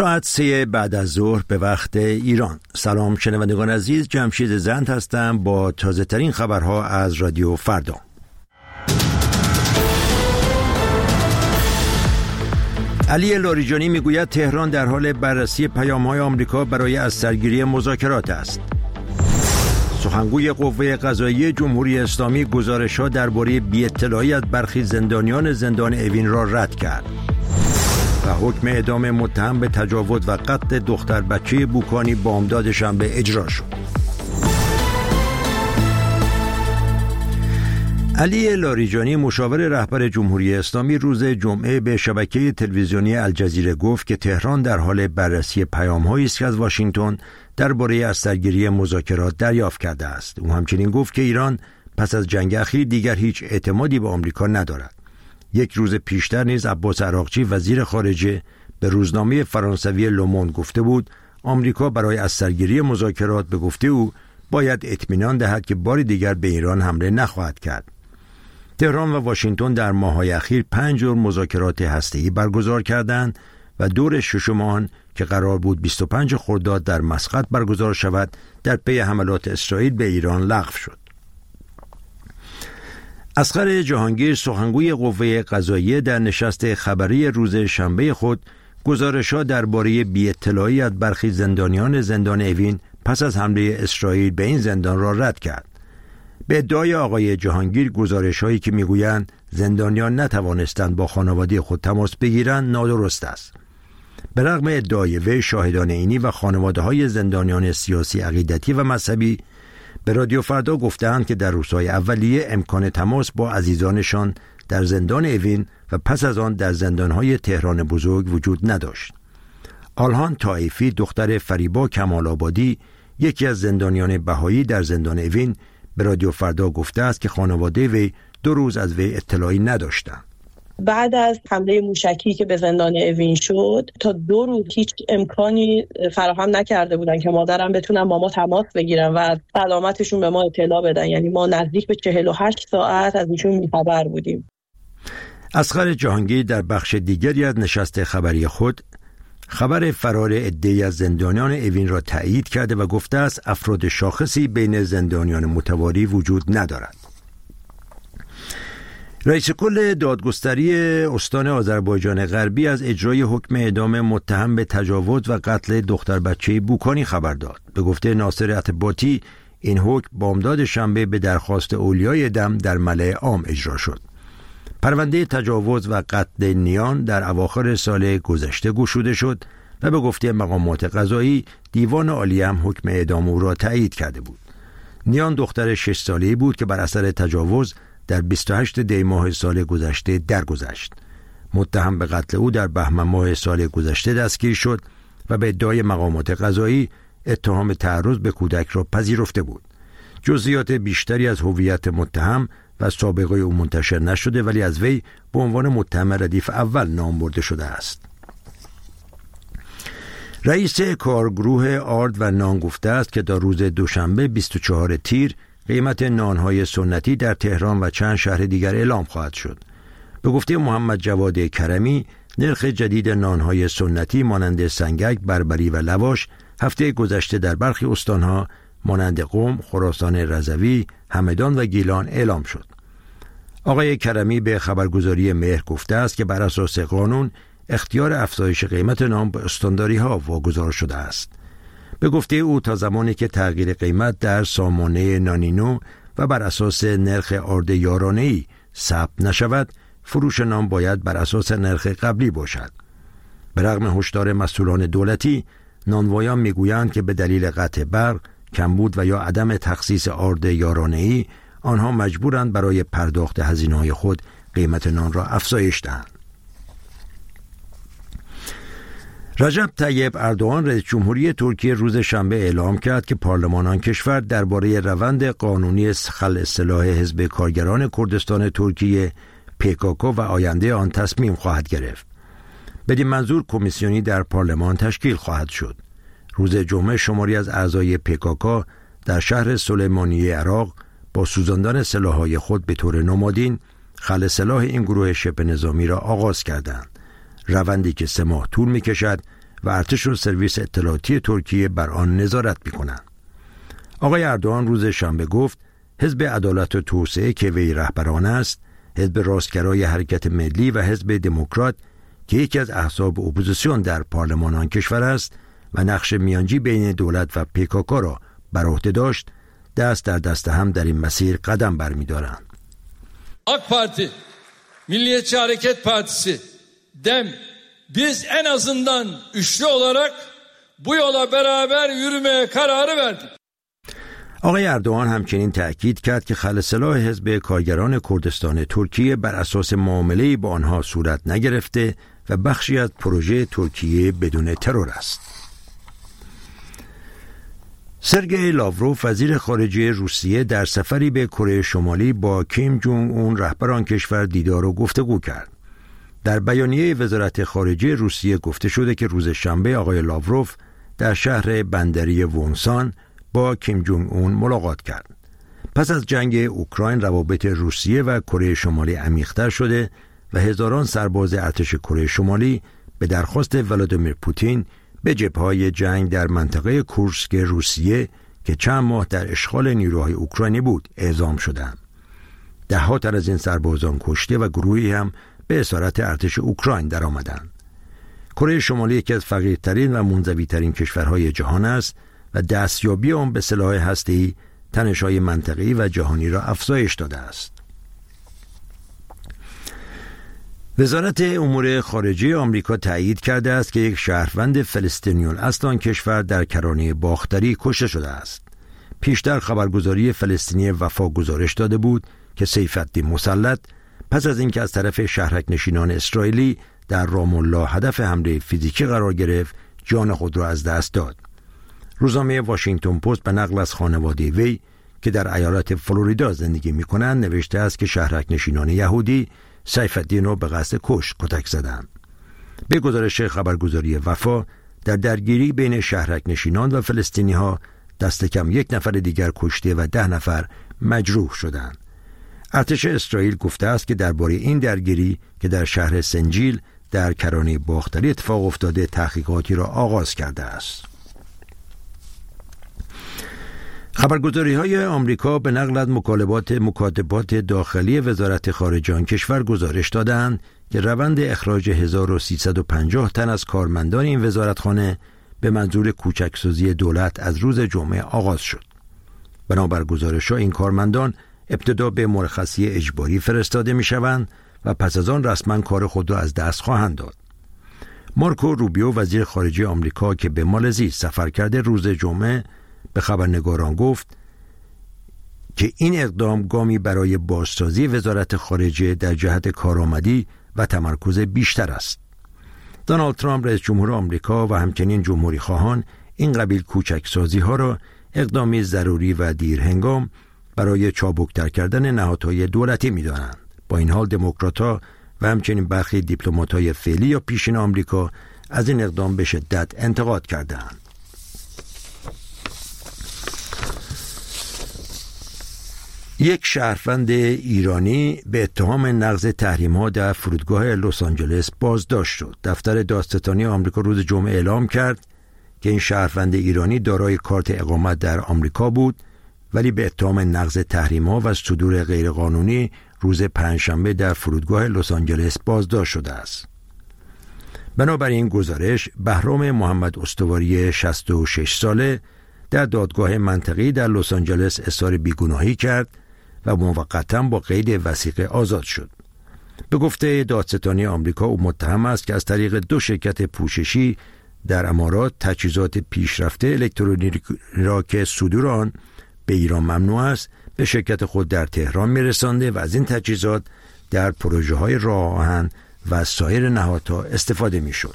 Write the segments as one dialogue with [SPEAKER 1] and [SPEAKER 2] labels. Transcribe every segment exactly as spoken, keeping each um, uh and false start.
[SPEAKER 1] ساعت سه بعد از ظهر به وقت ایران. سلام شنوندگان عزیز، جمشید زند هستم با تازه ترین خبرها از رادیو فردا. علی لاریجانی میگوید تهران در حال بررسی پیام‌های آمریکا برای از سرگیری مذاکرات است. سخنگوی قوه قضاییه جمهوری اسلامی گزارش‌ها درباره بی‌اطلاعی از برخی زندانیان زندان اوین را رد کرد و حکم اعدام متهم به تجاوز و قتل دختر بچه بوکانی بامداد شنبه اجرا شد. علی لاریجانی مشاور رهبر جمهوری اسلامی روز جمعه به شبکه تلویزیونی الجزیره گفت که تهران در حال بررسی پیام‌هایی است که از واشنگتن درباره از سرگیری مذاکرات دریافت کرده است. او همچنین گفت که ایران پس از جنگ اخیر دیگر هیچ اعتمادی به آمریکا ندارد. یک روز پیشتر نیز عباس عراقچی وزیر خارجه به روزنامه فرانسوی لوموند گفته بود آمریکا برای از سرگیری مذاکرات به گفته او باید اطمینان دهد که بار دیگر به ایران حمله نخواهد کرد. تهران و واشنگتن در ماه‌های اخیر پنج دور مذاکرات هسته‌ای برگزار کردند و دور ششم آن که قرار بود بیست و پنج خرداد در مسقط برگزار شود در پی حملات اسرائیل به ایران لغو شد. اصغر جهانگیر سخنگوی قوه قضاییه در نشست خبری روز شنبه خود گزارش‌ها درباره بی‌اطلاعی از برخی زندانیان زندان اوین پس از حمله اسرائیل به این زندان را رد کرد. به ادعای آقای جهانگیر گزارش‌هایی که می‌گویند زندانیان نتوانستند با خانواده خود تماس بگیرند نادرست است. به رغم ادعای وی شاهدان عینی و خانواده‌های زندانیان سیاسی، عقیدتی و مذهبی به رادیو فردا گفتند که در روزهای اولیه امکان تماس با عزیزانشان در زندان اوین و پس از آن در زندان‌های تهران بزرگ وجود نداشت. آلهان طائفی دختر فریبا کمال آبادی یکی از زندانیان بهایی در زندان اوین به رادیو فردا گفته است که خانواده وی دو روز از وی اطلاعی نداشتند.
[SPEAKER 2] بعد از حمله موشکی که به زندان اوین شد تا دو روز هیچ امکانی فراهم نکرده بودن که مادرم بتونن با ما تماس بگیرن و از سلامتشون به ما اطلاع بدن. یعنی ما نزدیک به چهل و هشت ساعت از ایشون بی‌خبر بودیم.
[SPEAKER 1] اصغر جهانگیر در بخش دیگری از نشست خبری خود خبر فرار عده‌ای از زندانیان اوین را تایید کرده و گفته است افراد شاخصی بین زندانیان متواری وجود ندارد. رئیس کل دادگستری استان آذربایجان غربی از اجرای حکم اعدام متهم به تجاوز و قتل دختر بچه بوکانی خبر داد. به گفته ناصر عتباتی این حکم بامداد شنبه به درخواست اولیای دم در ملأ عام اجرا شد. پرونده تجاوز و قتل نیان در اواخر سال گذشته گشوده شد و به گفته مقامات قضایی دیوان عالی هم حکم اعدام او را تایید کرده بود. نیان دختر شش ساله‌ای بود که بر اثر تجاوز در بیست و هشتم دی ماه سال گذشته درگذشت. متهم به قتل او در بهمن ماه سال گذشته دستگیر شد و به ادعای مقامات قضایی اتهام تعرض به کودک را پذیرفته بود. جزئیات بیشتری از هویت متهم و سابقه او منتشر نشده ولی از وی به عنوان متهم ردیف اول نام برده شده است. رئیس کارگروه آرد و نان گفته است که در روز دوشنبه بیست و چهارم تیر قیمت نانهای سنتی در تهران و چند شهر دیگر اعلام خواهد شد. به گفته محمد جواد کرمی نرخ جدید نانهای سنتی مانند سنگک، بربری و لواش هفته گذشته در برخی استانها مانند قم، خراسان رضوی، همدان و گیلان اعلام شد. آقای کرمی به خبرگزاری مهر گفته است که بر اساس قانون اختیار افزایش قیمت نان به استانداری‌ها واگذار شده است. به گفته او تا زمانی که تغییر قیمت در سامانه نانینو و بر اساس نرخ آرد یارانه‌ای ثبت نشود، فروش نان باید بر اساس نرخ قبلی باشد. به رغم هشدار مسئولان دولتی، نانوایان میگویند که به دلیل قطع برق، کمبود و یا عدم تخصیص آرد یارانه‌ای آنها مجبورند برای پرداخت هزینه‌های خود قیمت نان را افزایش دهند. رجب طیب اردوغان رئیس جمهوری ترکیه روز شنبه اعلام کرد که پارلمان آن کشور درباره روند قانونی خلع اصطلاح حزب کارگران کردستان ترکیه پیکاکا و آینده آن تصمیم خواهد گرفت. بدین منظور کمیسیونی در پارلمان تشکیل خواهد شد. روز جمعه شماری از اعضای پیکاکا در شهر سلیمانیه عراق با سوزاندن سلاح‌های خود به طور نمادین خلع سلاح این گروه شبه نظامی را آغاز کردند. روندی که سه ماه طول می کشد و ارتش و سرویس اطلاعاتی ترکیه بر آن نظارت می‌کنند. آقای اردوغان روز شنبه گفت حزب عدالت و توسعه که وی رهبران است، حزب راستگرای حرکت ملی و حزب دموکرات که یکی از احزاب اپوزیسیون در پارلمان آن کشور است و نقش میانجی بین دولت و پیکاکا را بر عهده داشت، دست در دست هم در این مسیر قدم برمی‌دارند.
[SPEAKER 3] AK Parti, Milliyetçi Hareket Partisi, DEM, biz en azından üçlü olarak bu yola beraber yürümeye kararı verdik.
[SPEAKER 1] آقای اردوغان همچنین تأکید کرد که خلسلاح حزب کارگران کردستان ترکیه بر اساس معامله‌ای با آنها صورت نگرفته و بخشی از پروژه ترکیه بدون ترور است. سرگئی لاوروف وزیر خارجه روسیه در سفری به کره شمالی با کیم جونگ اون رهبر آن کشور دیدار و گفتگو کرد. در بیانیه وزارت خارجه روسیه گفته شده که روز شنبه آقای لاوروف در شهر بندری وونسان با کیم جونگ اون ملاقات کرد. پس از جنگ اوکراین روابط روسیه و کره شمالی عمیق‌تر شده و هزاران سرباز ارتش کره شمالی به درخواست ولادیمیر پوتین به جبهه‌های جنگ در منطقه کورسک روسیه که چند ماه در اشغال نیروهای اوکراینی بود اعزام شدند. ده ها تن از این سربازان کشته و گروهی هم به اسارت ارتش اوکراین درآمدند. کره شمالی یکی از فقیرترین و منزوی‌ترین کشورهای جهان است و دستیابی آن به سلاح هسته‌ای تنش‌های منطقه‌ای و جهانی را افزایش داده است. وزارت امور خارجه آمریکا تایید کرده است که یک شهروند فلسطینی الاصل آن کشور در کرانه باختری کشته شده است. پیشتر خبرگزاری فلسطینی وفا گزارش داده بود که سیف الدین مسلط پس از اینکه از طرف شهرک نشینان اسرائیلی در رام الله هدف حمله فیزیکی قرار گرفت، جان خود را از دست داد. روزنامه واشنگتن پست به نقل از خانواده وی که در ایالت فلوریدا زندگی می‌کنند نوشته است که شهرک نشینان یهودی سیف الدین را به قصد کشت کتک زدند. به گزارش خبرگزاری وفا در درگیری بین شهرک نشینان و فلسطینی‌ها دست کم یک نفر دیگر کشته و ده نفر مجروح شدند. ارتش اسرائیل گفته است که درباره این درگیری که در شهر سنجیل در کرانه باختری اتفاق افتاده تحقیقاتی را آغاز کرده است. خبرگزاری‌های آمریکا به نقل از مکالمات مکاتبات داخلی وزارت خارجه آن کشور گزارش دادند که روند اخراج هزار و سیصد و پنجاه تن از کارمندان این وزارتخانه به منظور کوچکسازی دولت از روز جمعه آغاز شد. بنابر گزارش‌ها این کارمندان ابتدا به مرخصی اجباری فرستاده می‌شوند و پس از آن رسما کار خود را از دست خواهند داد. مارکو روبیو وزیر خارجه آمریکا که به مالزی سفر کرده روز جمعه به خبرنگاران گفت که این اقدام گامی برای بازسازی وزارت خارجه در جهت کارآمدی و تمرکز بیشتر است. دونالد ترامپ رئیس جمهور آمریکا و همچنین جمهوری خواهان این قبیل کوچکسازی ها را اقدامی ضروری و دیرهنگام برای چابکتر کردن نهادهای دولتی می دانند. با این حال دموکرات‌ها و همچنین برخی دیپلمات‌های فعلی یا پیشین آمریکا از این اقدام به شدت انتقاد کردند. یک شهروند ایرانی به اتهام نقض تحریم‌ها در فرودگاه لس آنجلس بازداشت شد. دفتر دادستانی آمریکا روز جمعه اعلام کرد که این شهروند ایرانی دارای کارت اقامت در آمریکا بود ولی به اتهام نقض تحریم‌ها و صدور غیرقانونی روز پنجشنبه در فرودگاه لس آنجلس بازداشت شده است. بنابراین گزارش بهرام محمد استواری شصت و شش ساله در دادگاه منطقه‌ای در لس آنجلس اظهار بیگناهی کرد و موقتا با قید وثیقه آزاد شد. به گفته دادستانی آمریکا او متهم است که از طریق دو شرکت پوششی در امارات تجهیزات پیشرفته الکترونیکی را که صدور آن به ایران ممنوع است به شرکت خود در تهران می‌رسانده و از این تجهیزات در پروژه‌های راه آهن و سایر نهادها استفاده می‌شد.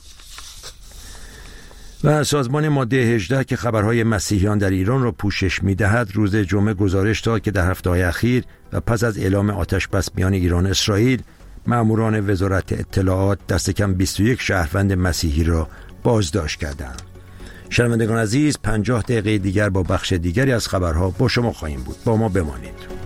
[SPEAKER 1] و سازمان ماده هجده که خبرهای مسیحیان در ایران را پوشش می‌دهد روز جمعه گزارش داد که در هفته‌های اخیر و پس از اعلام آتش‌بس میان ایران و اسرائیل مأموران وزارت اطلاعات دست کم بیست و یک شهروند مسیحی را بازداشت کردند. شنوندگان عزیز، پنجاه دقیقه دیگر با بخش دیگری از خبرها با شما خواهیم بود. با ما بمانید.